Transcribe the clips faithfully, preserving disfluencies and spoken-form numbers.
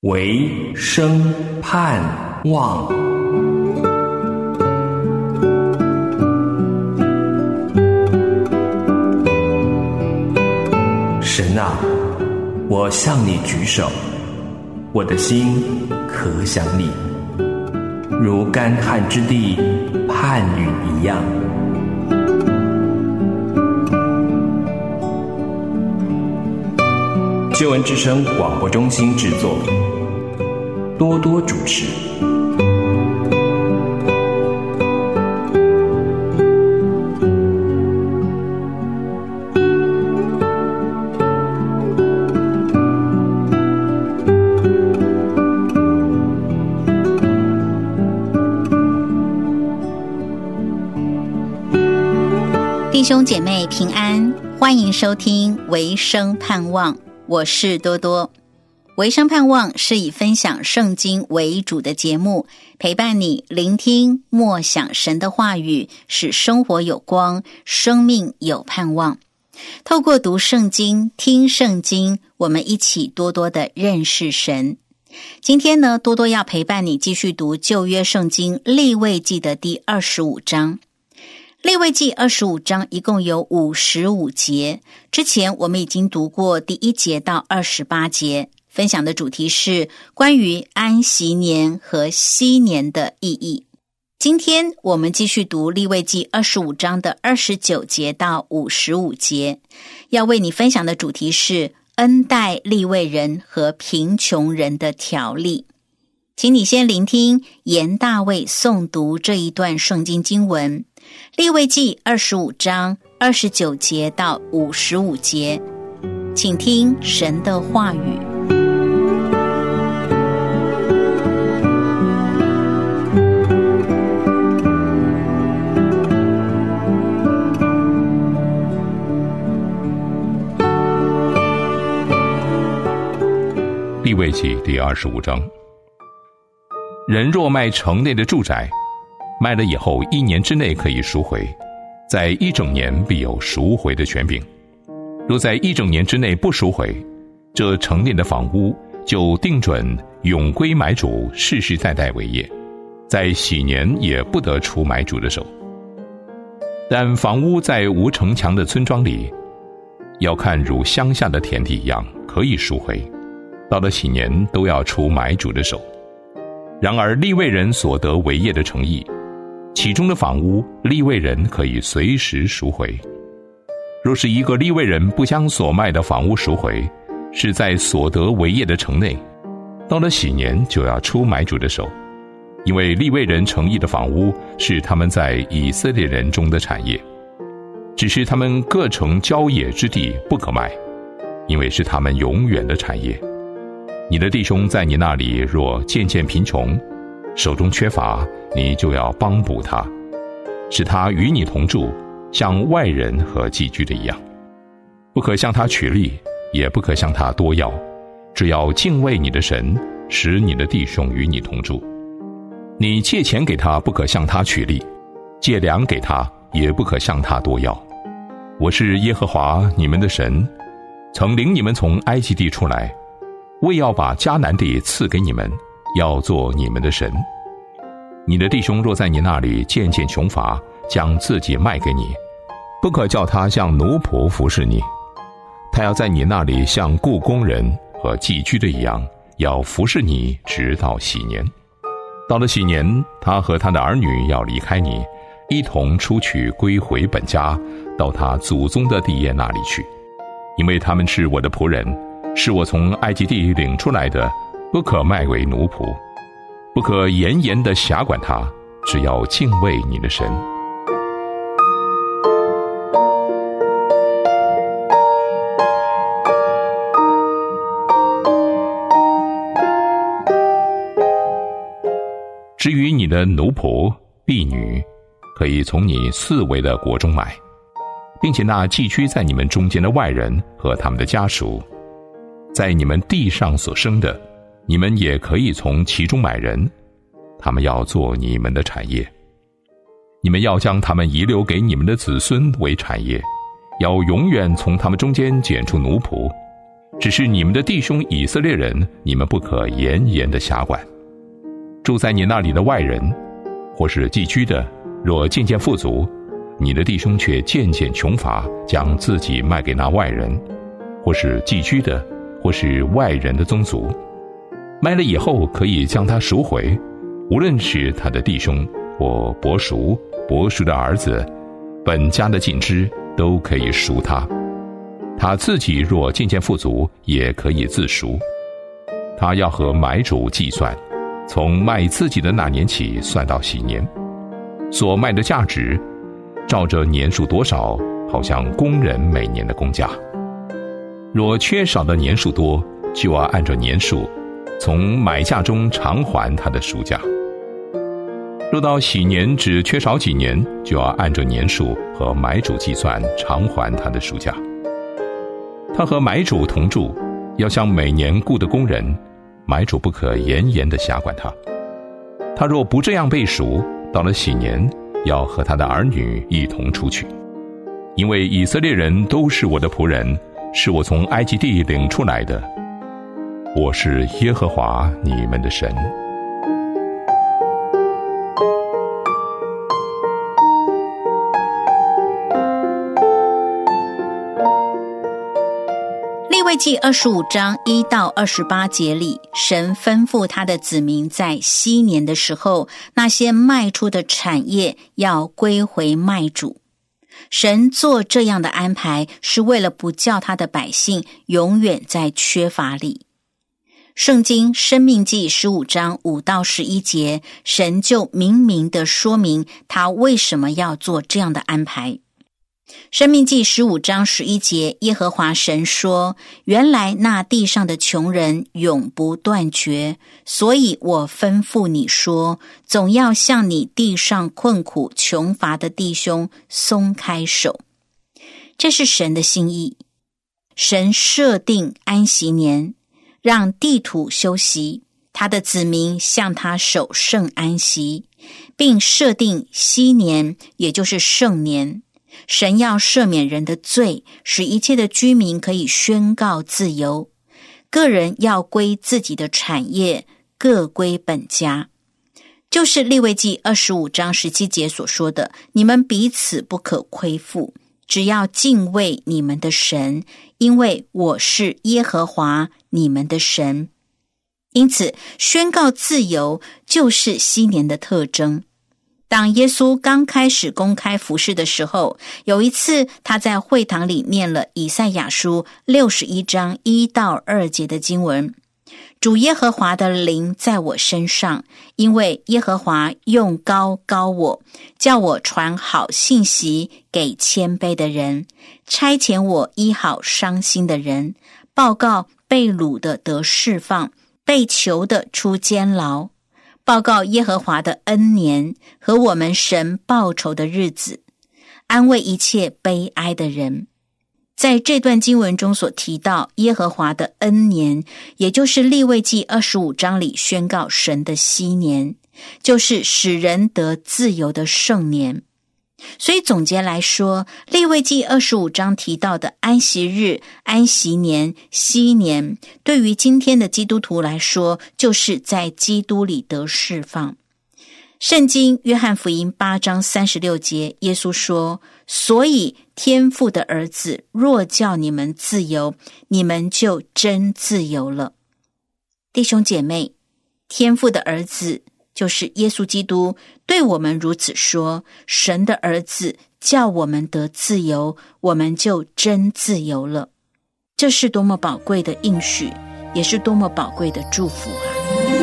唯生盼望。神啊，我向你举手，我的心可想你，如干旱之地盼雨一样。救恩之声广播中心制作，多多主持。 弟兄姐妹平安，欢迎收听唯生盼望，我是多多。唯生盼望是以分享圣经为主的节目，陪伴你聆听默想神的话语，使生活有光，生命有盼望。透过读圣经、听圣经，我们一起多多的认识神。今天呢，多多要陪伴你继续读旧约圣经利未记的第二十五章。利未记二十五章一共有五十五节，之前我们已经读过第一节到二十八节，分享的主题是关于安息年和禧年的意义。今天我们继续读利未记二十五章的二十九节到五十五节，要为你分享的主题是恩待利未人和贫穷人的条例。请你先聆听严大卫诵读这一段圣经经文，利未记二十五章二十九节到五十五节，请听神的话语。 利未记第二十五章。人若卖城内的住宅，卖了以后一年之内可以赎回，在一整年必有赎回的权柄。若在一整年之内不赎回，这城内的房屋就定准永归买主，世世代代为业，在禧年也不得出买主的手。但房屋在无城墙的村庄里，要看如乡下的田地一样，可以赎回，到了禧年都要出买主的手。然而利未人所得为业的城邑，其中的房屋，利未人可以随时赎回。若是一个利未人不将所卖的房屋赎回，是在所得为业的城内，到了禧年就要出买主的手，因为利未人城邑的房屋是他们在以色列人中的产业，只是他们各城郊野之地不可卖，因为是他们永远的产业。你的弟兄在你那里若渐渐贫穷，手中缺乏，你就要帮补他，使他与你同住，像外人和寄居的一样。不可向他取利，也不可向他多要，只要敬畏你的神，使你的弟兄与你同住。你借钱给他，不可向他取利；借粮给他，也不可向他多要。我是耶和华你们的神，曾领你们从埃及地出来，为要把迦南地赐给你们，要做你们的神。你的弟兄若在你那里渐渐穷乏，将自己卖给你，不可叫他像奴仆服侍你，他要在你那里像雇工人和寄居的一样，要服侍你直到禧年。到了禧年，他和他的儿女要离开你，一同出去归回本家，到他祖宗的地业那里去，因为他们是我的仆人，是我从埃及地领出来的，不可卖为奴仆，不可严严地辖管他，只要敬畏你的神。至于你的奴仆、婢女，可以从你四围的国中买，并且那寄居在你们中间的外人和他们的家属，在你们地上所生的，你们也可以从其中买人，他们要做你们的产业。你们要将他们遗留给你们的子孙为产业，要永远从他们中间拣出奴仆， 只是你们的弟兄以色列人，你们不可严严的辖管。住在你那里的外人，或是寄居的，若渐渐富足，你的弟兄却渐渐穷乏，将自己卖给那外人，或是寄居的，或是外人的宗族，卖了以后可以将他赎回，无论是他的弟兄或伯叔、伯叔的儿子，本家的近支都可以赎他。他自己若渐渐富足，也可以自赎。他要和买主计算，从卖自己的那年起算到禧年，所卖的价值照着年数多少，好像工人每年的工价。若缺少的年数多，就要按照年数从买价中偿还他的赎价。若到禧年只缺少几年，就要按照年数和买主计算偿还他的赎价。他和买主同住，要像每年雇的工人，买主不可严严地辖管他。他若不这样被赎，到了禧年，要和他的儿女一同出去。因为以色列人都是我的仆人，是我从埃及地领出来的。我是耶和华你们的神。 利未记二十五章一到二十八节里，神吩咐他的子民在禧年的时候，那些卖出的产业要归回卖主。神做这样的安排，是为了不叫他的百姓永远在缺乏里。圣经申命记十五章五到十一节，神就明明地说明他为什么要做这样的安排。申命记十五章十一节，耶和华神说，原来那地上的穷人永不断绝，所以我吩咐你说，总要向你地上困苦穷乏的弟兄松开手。这是神的心意。神设定安息年，让地土休息，他的子民向他守圣安息，并设定禧年，也就是圣年。神要赦免人的罪，使一切的居民可以宣告自由，个人要归自己的产业，各归本家。就是利未记二十五章十七节所说的，你们彼此不可亏负，只要敬畏你们的神，因为我是耶和华你们的神。因此，宣告自由就是禧年的特征。当耶稣刚开始公开服事的时候，有一次他在会堂里念了以赛亚书六十一章一到二节的经文，主耶和华的灵在我身上，因为耶和华用膏膏我，叫我传好信息给谦卑的人，差遣我医好伤心的人，报告被掳的得释放，被囚的出监牢，报告耶和华的恩年和我们神报仇的日子，安慰一切悲哀的人。在这段经文中所提到耶和华的恩年，也就是利未记二十五章里宣告神的禧年，就是使人得自由的圣年。所以总结来说，利未记二十五章提到的安息日、安息年、禧年，对于今天的基督徒来说，就是在基督里得释放。圣经约翰福音八章三十六节，耶稣说，所以天父的儿子若叫你们自由，你们就真自由了。弟兄姐妹，天父的儿子就是耶稣基督，对我们如此说，神的儿子叫我们得自由，我们就真自由了。这是多么宝贵的应许，也是多么宝贵的祝福啊！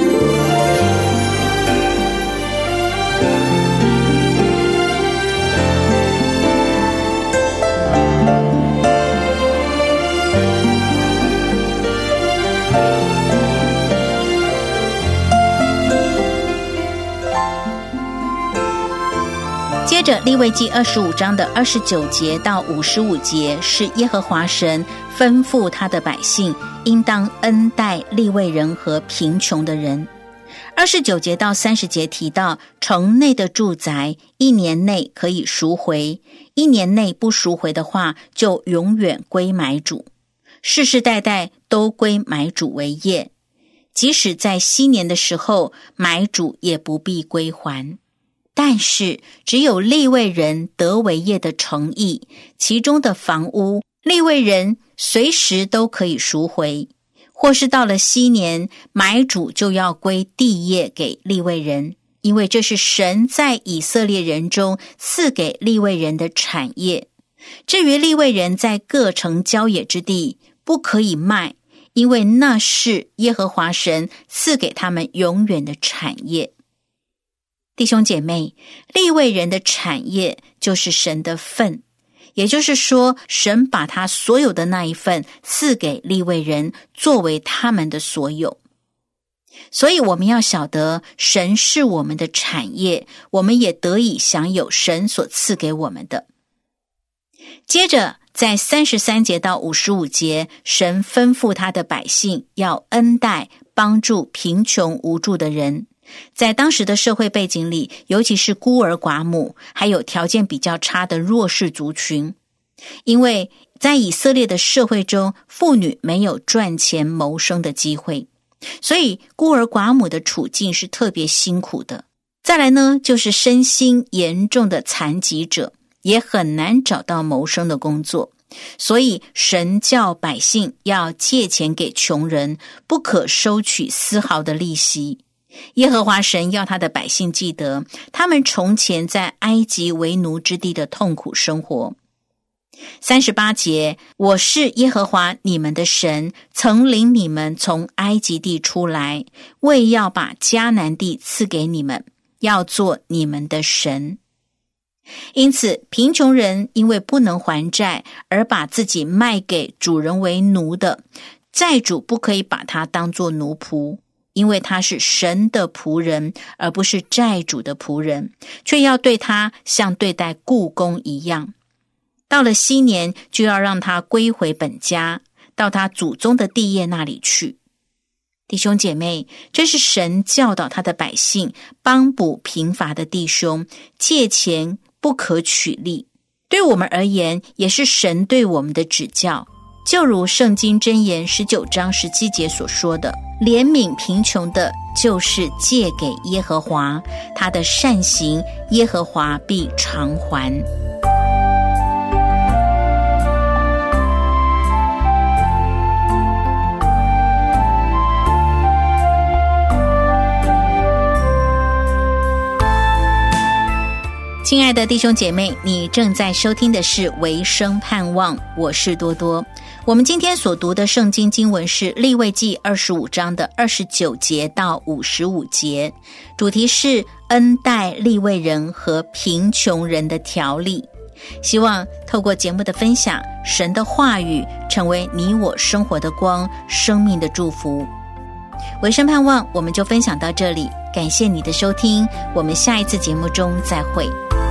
接着利未记二十五章的二十九节到五十五节，是耶和华神吩咐他的百姓应当恩待利未人和贫穷的人。二十九节到三十节提到，城内的住宅一年内可以赎回，一年内不赎回的话，就永远归买主，世世代代都归买主为业，即使在昔年的时候，买主也不必归还。但是只有利未人得为业的城邑，其中的房屋，利未人随时都可以赎回，或是到了昔年，买主就要归地业给利未人，因为这是神在以色列人中赐给利未人的产业。至于利未人在各城郊野之地，不可以卖，因为那是耶和华神赐给他们永远的产业。弟兄姐妹，利未人的产业就是神的份，也就是说，神把他所有的那一份赐给利未人，作为他们的所有。所以我们要晓得，神是我们的产业，我们也得以享有神所赐给我们的。接着在三十三节到五十五节，神吩咐他的百姓要恩待帮助贫穷无助的人。在当时的社会背景里，尤其是孤儿寡母，还有条件比较差的弱势族群，因为在以色列的社会中，妇女没有赚钱谋生的机会，所以孤儿寡母的处境是特别辛苦的。再来呢，就是身心严重的残疾者，也很难找到谋生的工作，所以神叫百姓要借钱给穷人，不可收取丝毫的利息。耶和华神要他的百姓记得，他们从前在埃及为奴之地的痛苦生活。三十八节，我是耶和华你们的神，曾领你们从埃及地出来，为要把迦南地赐给你们，要做你们的神。因此，贫穷人因为不能还债，而把自己卖给主人为奴的，债主不可以把他当作奴仆，因为他是神的仆人，而不是债主的仆人，却要对他像对待雇工一样。到了昔年，就要让他归回本家，到他祖宗的地业那里去。弟兄姐妹，这是神教导他的百姓，帮补贫乏的弟兄，借钱不可取利。对我们而言，也是神对我们的指教。就如圣经箴言十九章十七节所说的，怜悯贫穷的，就是借给耶和华，他的善行，耶和华必偿还。亲爱的弟兄姐妹，你正在收听的是维生盼望，我是多多。我们今天所读的圣经经文是利未记二十五章的二十九节到五十五节，主题是恩待利未人和贫穷人的条例。希望透过节目的分享，神的话语成为你我生活的光，生命的祝福。维生盼望我们就分享到这里，感谢你的收听，我们下一次节目中再会。